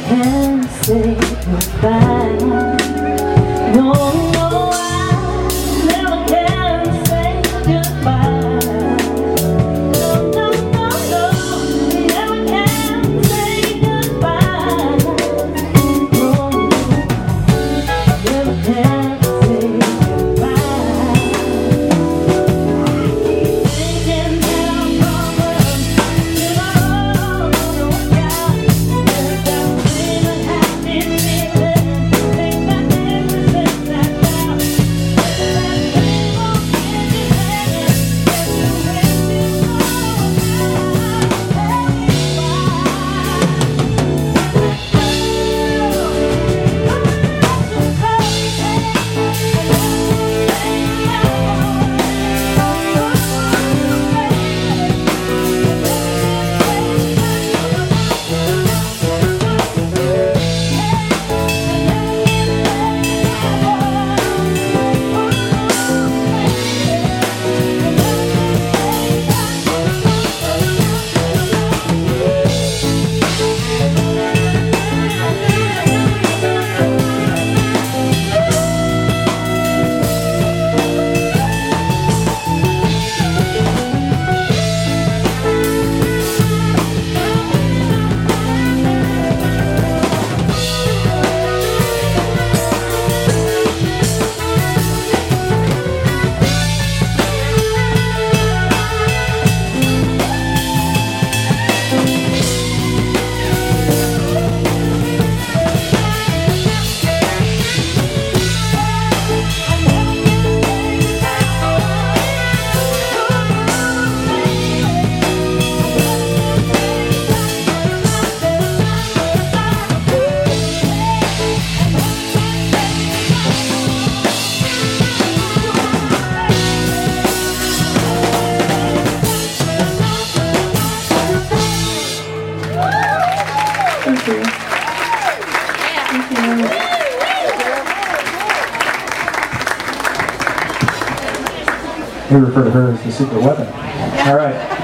can say goodbye. No, no, I never can say goodbye. No, no, no, no, never can say goodbye. No, never can say goodbye. Thinking down problems, you know, look out. There's something I have been feeling. Think that everything's that down. That people can't be playing. Everywhere you go, tell me Thank you. Thank you very much. We refer to her as the secret weapon. All right.